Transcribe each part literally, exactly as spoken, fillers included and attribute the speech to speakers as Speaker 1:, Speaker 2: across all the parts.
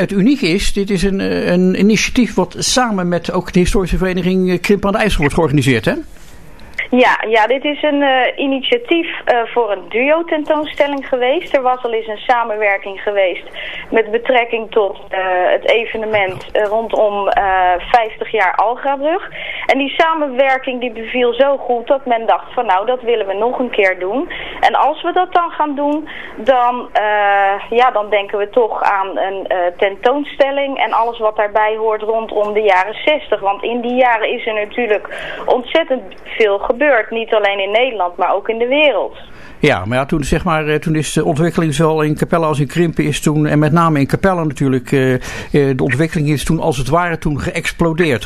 Speaker 1: het unieke is, dit is een, een initiatief wat samen met ook de historische vereniging Krimpen aan de IJssel wordt georganiseerd, hè?
Speaker 2: Ja, ja, dit is een uh, initiatief uh, voor een duo-tentoonstelling geweest. Er was al eens een samenwerking geweest met betrekking tot uh, het evenement uh, rondom uh, vijftig jaar Algrabrug. En die samenwerking die beviel zo goed dat men dacht van nou, dat willen we nog een keer doen. En als we dat dan gaan doen, dan, uh, ja, dan denken we toch aan een uh, tentoonstelling en alles wat daarbij hoort rondom de jaren zestig. Want in die jaren is er natuurlijk ontzettend veel gebeurd. Niet alleen in Nederland, maar ook in de wereld.
Speaker 1: Ja, maar ja, toen, zeg maar, toen is de ontwikkeling zowel in Capelle als in Krimpen is toen, en met name in Capelle natuurlijk, uh, de ontwikkeling is toen als het ware toen geëxplodeerd.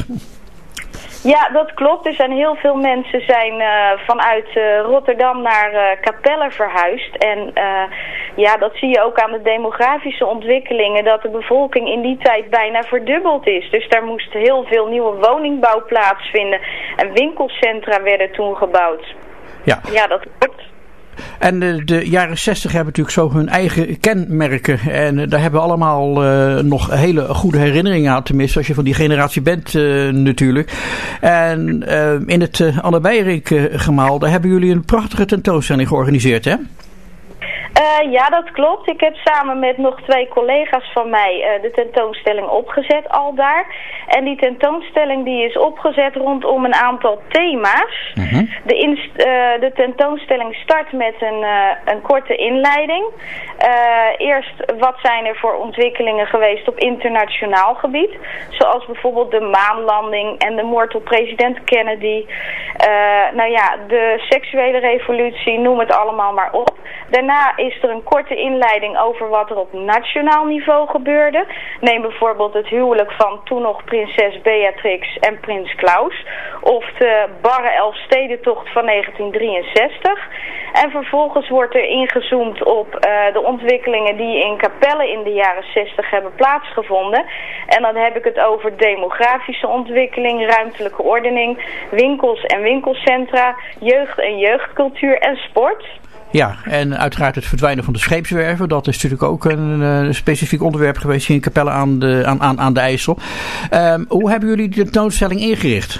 Speaker 2: Ja, dat klopt. Er zijn heel veel mensen zijn uh, vanuit uh, Rotterdam naar uh, Capelle verhuisd. En uh, ja, dat zie je ook aan de demografische ontwikkelingen, dat de bevolking in die tijd bijna verdubbeld is. Dus daar moest heel veel nieuwe woningbouw plaatsvinden. En winkelcentra werden toen gebouwd.
Speaker 1: Ja,
Speaker 2: ja dat klopt.
Speaker 1: En de, de jaren zestig hebben natuurlijk zo hun eigen kenmerken. En uh, daar hebben we allemaal uh, nog hele goede herinneringen aan. Tenminste, als je van die generatie bent uh, natuurlijk. En uh, in het uh, Anne Beijerink uh, gemaal, daar hebben jullie een prachtige tentoonstelling georganiseerd, hè?
Speaker 2: Uh, ja, dat klopt. Ik heb samen met nog twee collega's van mij uh, de tentoonstelling opgezet al daar. En die tentoonstelling die is opgezet rondom een aantal thema's. Mm-hmm. De, inst- uh, de tentoonstelling start met een, uh, een korte inleiding. Uh, eerst, wat zijn er voor ontwikkelingen geweest op internationaal gebied? Zoals bijvoorbeeld de maanlanding en de moord op president Kennedy. Uh, nou ja, de seksuele revolutie, noem het allemaal maar op. Daarna is er een korte inleiding over wat er op nationaal niveau gebeurde. Neem bijvoorbeeld het huwelijk van toen nog prinses Beatrix en prins Klaus. Of de barre Elfstedentocht van negentien drieënzestig. En vervolgens wordt er ingezoomd op uh, de ontwikkelingen die in Capelle in de jaren zestig hebben plaatsgevonden. En dan heb ik het over demografische ontwikkeling, ruimtelijke ordening, winkels en winkelcentra, jeugd en jeugdcultuur en sport.
Speaker 1: Ja, en uiteraard het verdwijnen van de scheepswerven. Dat is natuurlijk ook een, een specifiek onderwerp geweest hier in Capelle aan de, aan, aan, aan de IJssel. Um, hoe hebben jullie de tentoonstelling ingericht?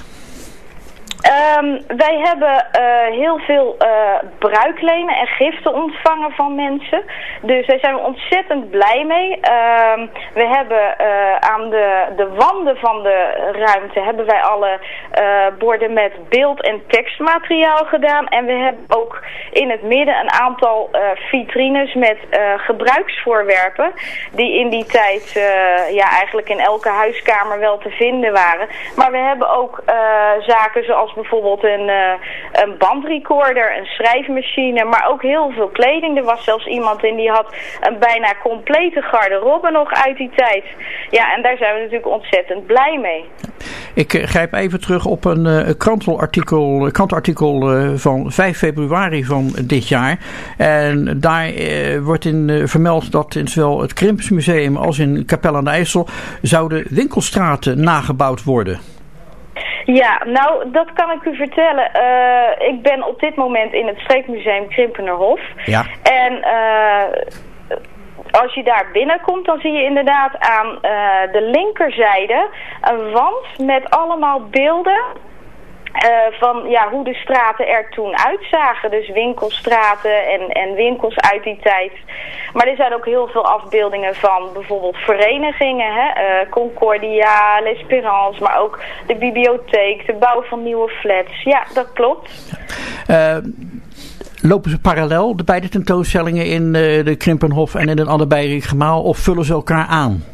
Speaker 2: Um, wij hebben uh, heel veel uh, bruiklenen en giften ontvangen van mensen. Dus daar zijn we ontzettend blij mee. Um, we hebben uh, aan de, de wanden van de ruimte hebben wij alle uh, borden met beeld- en tekstmateriaal gedaan. En we hebben ook in het midden een aantal uh, vitrines met uh, gebruiksvoorwerpen. Die in die tijd uh, ja, eigenlijk in elke huiskamer wel te vinden waren. Maar we hebben ook uh, zaken zoals bijvoorbeeld een, uh, een bandrecorder, een schrijfmachine, maar ook heel veel kleding. Er was zelfs iemand in die had een bijna complete garderobe nog uit die tijd. Ja, en daar zijn we natuurlijk ontzettend blij mee.
Speaker 1: Ik uh, grijp even terug op een uh, krantenartikel, krantenartikel uh, van vijf februari van dit jaar. En daar uh, wordt in uh, vermeld dat in zowel het Krimpensmuseum als in Capelle aan de IJssel zouden winkelstraten nagebouwd worden.
Speaker 2: Ja, nou, dat kan ik u vertellen. Uh, ik ben op dit moment in het Streekmuseum Krimpenerhof. Ja. En uh, als je daar binnenkomt, dan zie je inderdaad aan uh, de linkerzijde een wand met allemaal beelden. Uh, van ja, hoe de straten er toen uitzagen. Dus winkelstraten en, en winkels uit die tijd. Maar er zijn ook heel veel afbeeldingen van bijvoorbeeld verenigingen. Hè? Uh, Concordia, L'Espérance, maar ook de bibliotheek, de bouw van nieuwe flats. Ja, dat klopt.
Speaker 1: Uh, lopen ze parallel, de beide tentoonstellingen in uh, de Krimpenhof en in het Anne Beijerink gemaal, of vullen ze elkaar aan?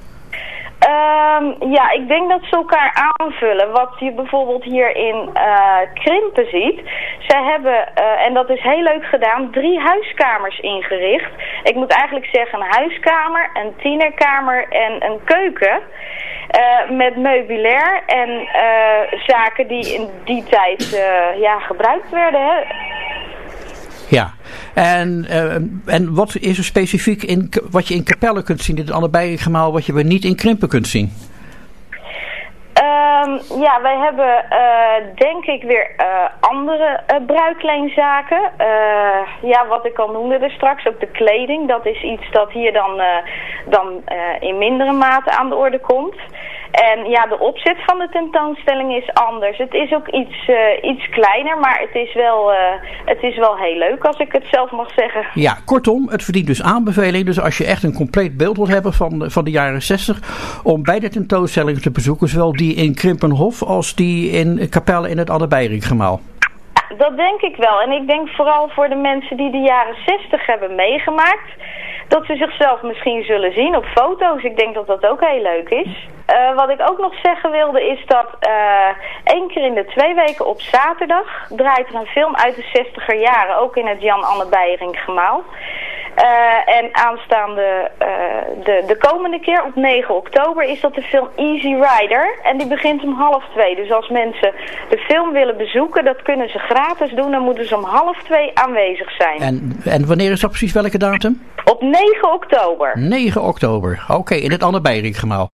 Speaker 2: Um, ja, ik denk dat ze elkaar aanvullen. Wat je bijvoorbeeld hier in uh, Krimpen ziet. Zij hebben, uh, en dat is heel leuk gedaan, drie huiskamers ingericht. Ik moet eigenlijk zeggen een huiskamer, een tienerkamer en een keuken. Uh, met meubilair en uh, zaken die in die tijd uh, ja, gebruikt werden. Hè.
Speaker 1: Ja, en, uh, en wat is er specifiek in wat je in Capelle kunt zien, in het Anne Beijerink gemaal, wat je weer niet in Krimpen kunt zien?
Speaker 2: Um, ja, wij hebben uh, denk ik weer uh, andere uh, bruikleenzaken. Uh, ja, wat ik al noemde er straks, ook de kleding. Dat is iets dat hier dan, uh, dan uh, in mindere mate aan de orde komt. En ja, de opzet van de tentoonstelling is anders. Het is ook iets, uh, iets kleiner, maar het is, wel, uh, het is wel heel leuk als ik het zelf mag zeggen.
Speaker 1: Ja, kortom, het verdient dus aanbeveling. Dus als je echt een compleet beeld wilt hebben van, van de jaren zestig, om beide tentoonstellingen te bezoeken, zowel die in Krimpenhof als die in Capelle in het Anne Beieringgemaal.
Speaker 2: Dat denk ik wel. En ik denk vooral voor de mensen die de jaren zestig hebben meegemaakt, dat ze zichzelf misschien zullen zien op foto's. Ik denk dat dat ook heel leuk is. Uh, wat ik ook nog zeggen wilde is dat uh, één keer in de twee weken op zaterdag draait er een film uit de zestiger jaren, ook in het Jan Anne Beieringgemaal. Uh, en aanstaande, uh, de, de komende keer op negen oktober is dat de film Easy Rider. En die begint om half twee. Dus als mensen de film willen bezoeken, dat kunnen ze gratis doen. Dan moeten ze om half twee aanwezig zijn.
Speaker 1: En, en wanneer is dat precies, welke datum?
Speaker 2: Op negen oktober.
Speaker 1: negen oktober, oké, okay, in het Anne Beieringgemaal.